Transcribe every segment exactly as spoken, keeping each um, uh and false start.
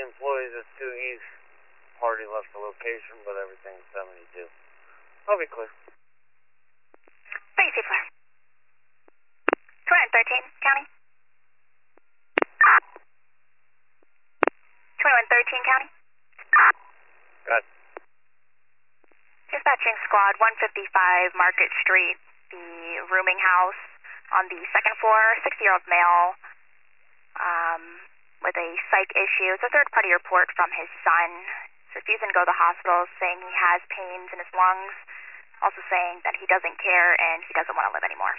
employees at two East. Party left the location, but everything's seventy-two. I'll be clear. Tracy Flare. two thirteen, County. twenty-one thirteen, County. Got it. Dispatching squad, one fifty-five Market Street, the rooming house on the second floor, sixty-year-old male um, with a psych issue. It's a third-party report from his son. He's refusing to go to the hospital, saying he has pains in his lungs, also saying that he doesn't care and he doesn't want to live anymore.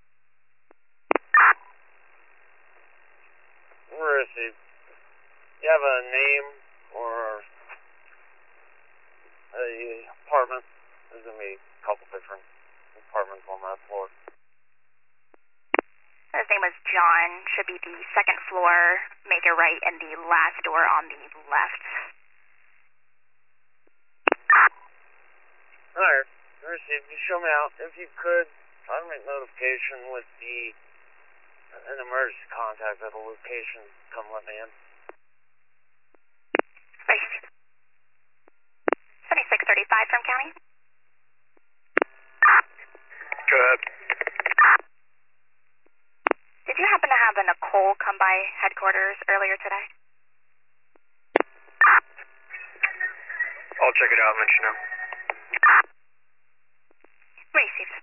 Received. You have a name or a apartment? There's going to be a couple different apartments on that floor. His name was John. Should be the second floor, make a right, and the last door on the left. Alright, received. You show me out. If you could, try to make notification with the an emergency contact at the location. Come let me in. Right. seventy-six thirty-five from County. Go ahead. Did you happen to have a Nicole come by headquarters earlier today? I'll check it out and let you know. Received.